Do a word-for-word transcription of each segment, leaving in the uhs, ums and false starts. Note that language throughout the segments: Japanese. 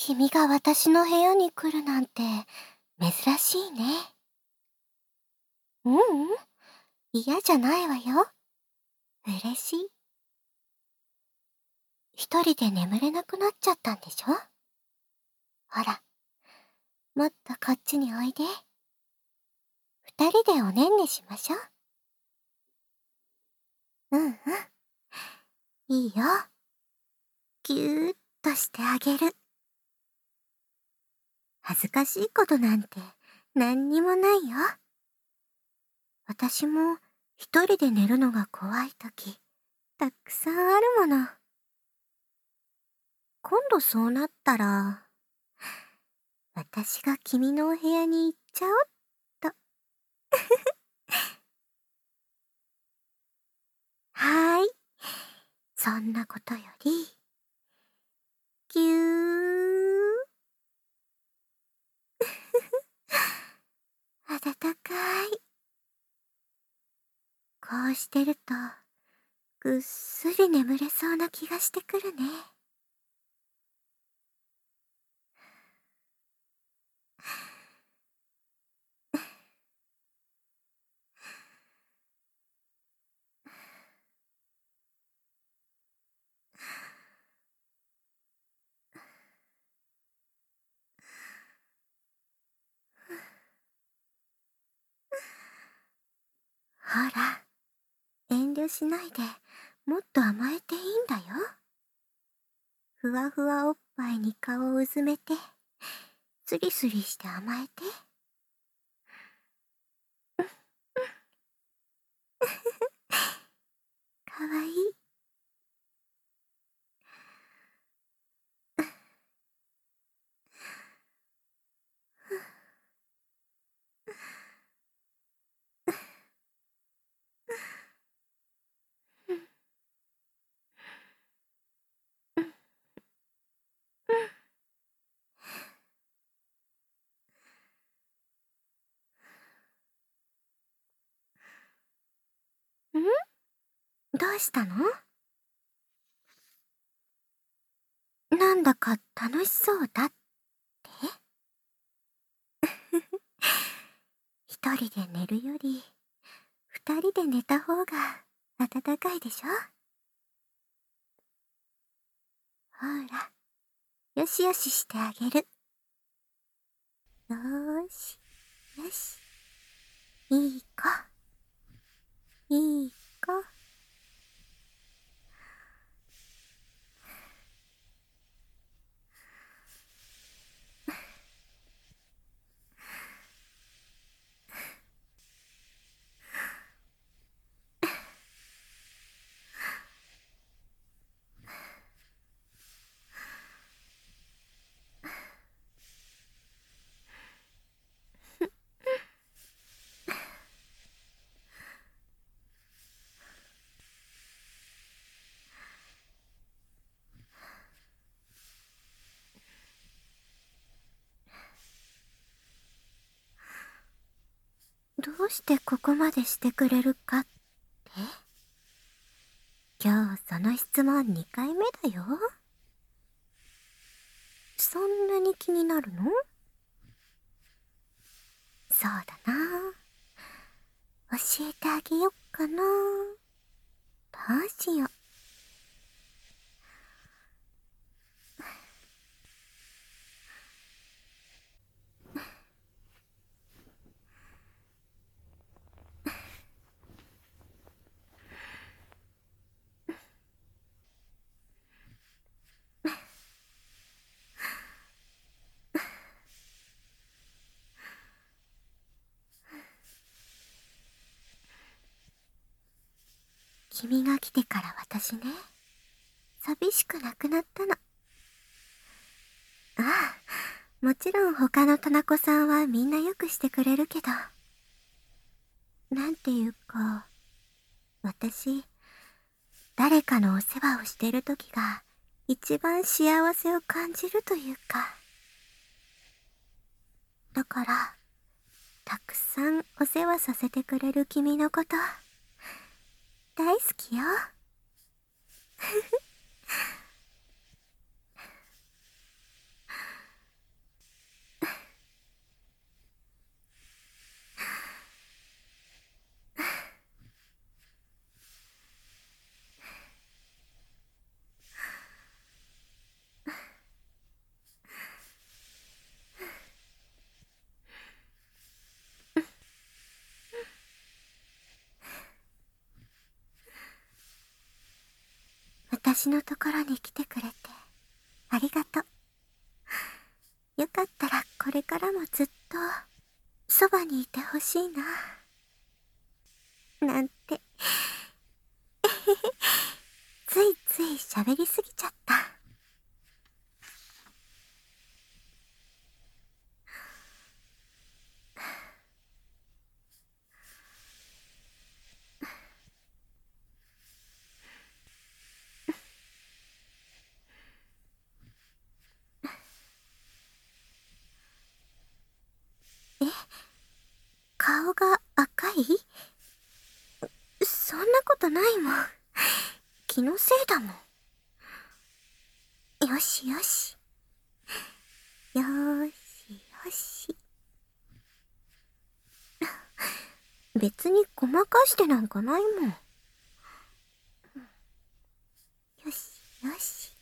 君が私の部屋に来るなんて珍しいね。ううん、嫌じゃないわよ。嬉しい。一人で眠れなくなっちゃったんでしょ？ほら、もっとこっちにおいで。二人でおねんねしましょう。うんうん。いいよ。ぎゅーっとしてあげる。恥ずかしいことなんて何にもないよ。私も一人で寝るのが怖いとき、たくさんあるもの。今度そうなったら、私が君のお部屋に行っちゃおっと。はーい。そんなことより、ぎゅー。暖かい。こうしてると、ぐっすり眠れそうな気がしてくるね。ほら、遠慮しないで、もっと甘えていいんだよ。ふわふわおっぱいに顔をうずめて、スリスリして甘えて。かわいい。ん？どうしたの？なんだか楽しそうだって？一人で寝るより、二人で寝た方が暖かいでしょ？ほら、よしよししてあげる。よーし、よし。いい子。いい子。どうしてここまでしてくれるかって？今日その質問にかいめだよ。そんなに気になるの？そうだな。教えてあげよっかな。どうしよう。君が来てから私ね、寂しくなくなったの。ああ、もちろん他のトナコさんはみんなよくしてくれるけど、なんていうか、私、誰かのお世話をしてる時が一番幸せを感じるというか。だから、たくさんお世話させてくれる君のこと、大好きよ。 私のところに来てくれてありがとう。よかったらこれからもずっとそばにいてほしいな。なんて。ついつい喋りすぎちゃった。え、顔が赤い？そんなことないもん。気のせいだもん。よしよし。よーしよし。別にごまかしてなんかないもん。よしよし。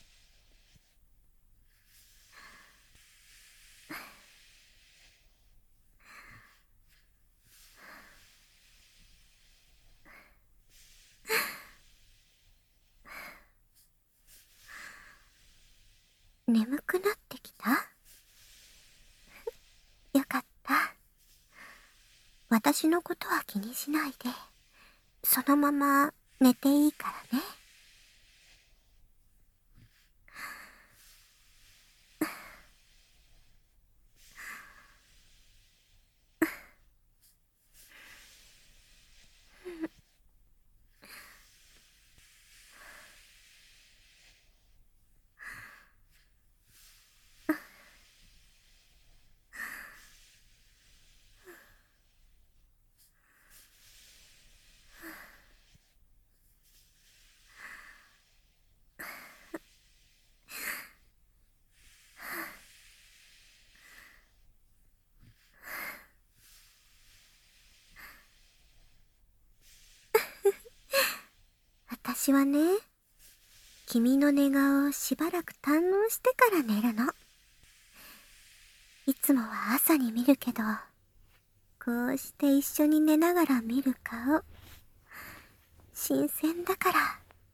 眠くなってきた？よかった。私のことは気にしないで、そのまま寝ていいからね。私はね、君の寝顔をしばらく堪能してから寝るの。いつもは朝に見るけど、こうして一緒に寝ながら見る顔、新鮮だから。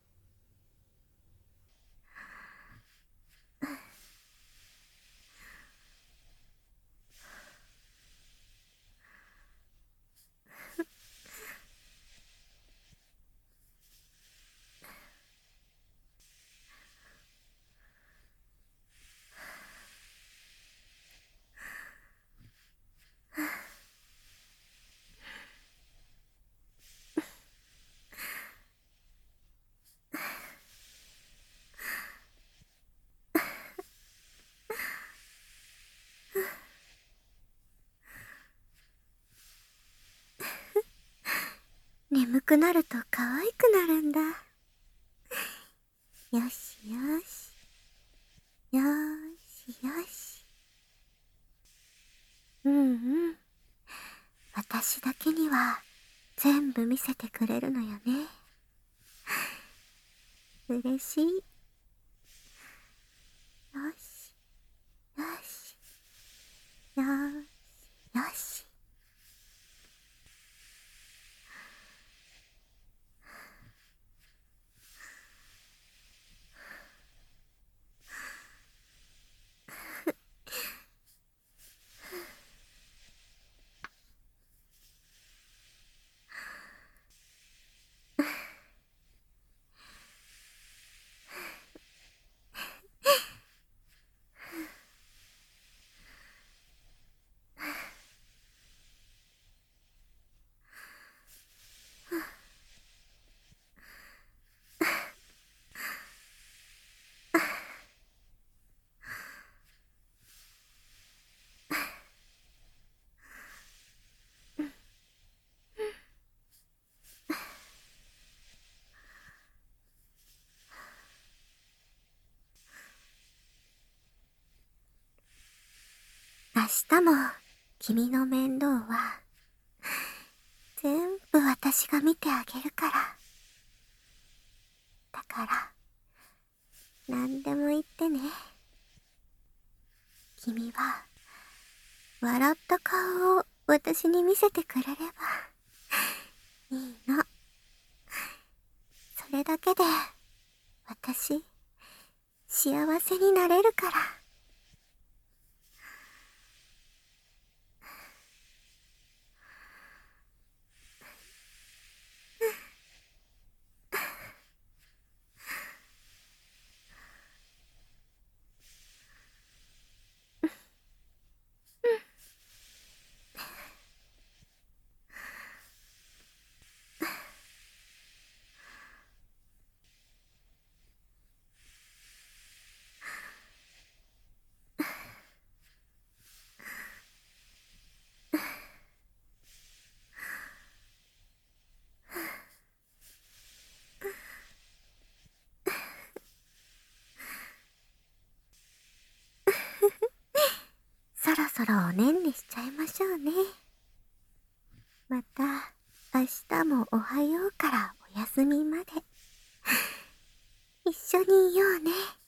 眠くなると可愛くなるんだ。よしよし。よーしよし。うんうん。私だけには全部見せてくれるのよね。嬉しい。よし。よし。よーし。よし。明日も君の面倒は全部私が見てあげるから。だから何でも言ってね。君は笑った顔を私に見せてくれればいいの。それだけで私、幸せになれるから。そろそろおねんねしちゃいましょうね。また、明日もおはようからお休みまで。一緒にいようね。